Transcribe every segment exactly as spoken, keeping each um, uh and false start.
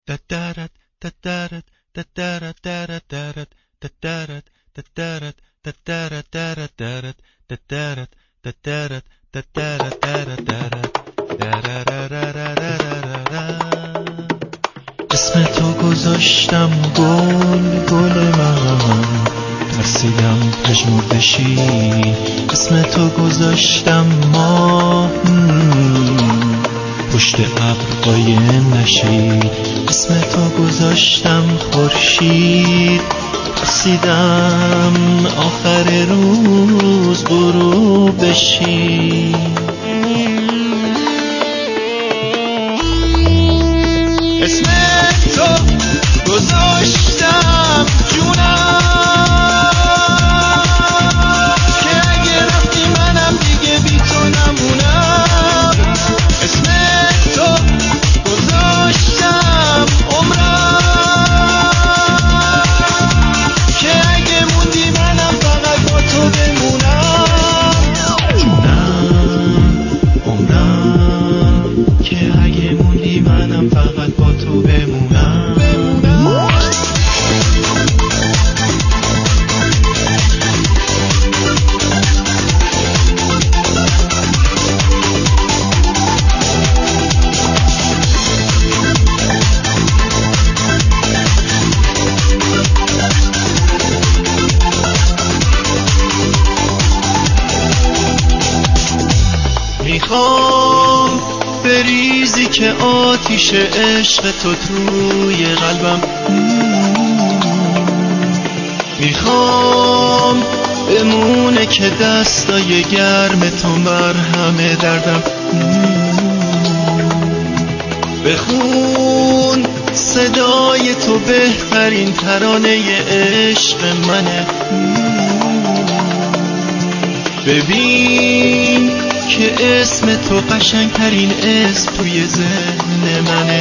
ددرت ددرت ددرت درت درت ددرت ددرت ددرت درت درت ددرت ددرت ددرت درت درت اسم تو گذاشتم گل گل من، ترسیدم پژمرده شی. اسم تو گذاشتم ماه پشت ابر قایم نشی. اسم تو گذاشتم خورشید، ترسیدم آخر روز غروب بشی. اسم تو گذاشتم جونم که اگه رفتی منم دیگه بی تو نمونم. اسم تو گذاشتم عمرم که اگه موندی منم فقط با تو بمونم. جونم عمرم که اگه موندی منم فقط با تو بمونم. میخوام بریزی که آتیش عشق تو توی قلبم. میخوام بمونه که دستای گرم تو مرهم دردم. بخون صدای تو بهترین ترانه عشق منه. ببین که اسم تو قشنگترین اسم توی ذهن منه.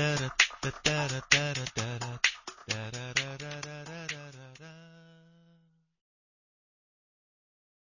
Da da da da da da da da da da da da da da.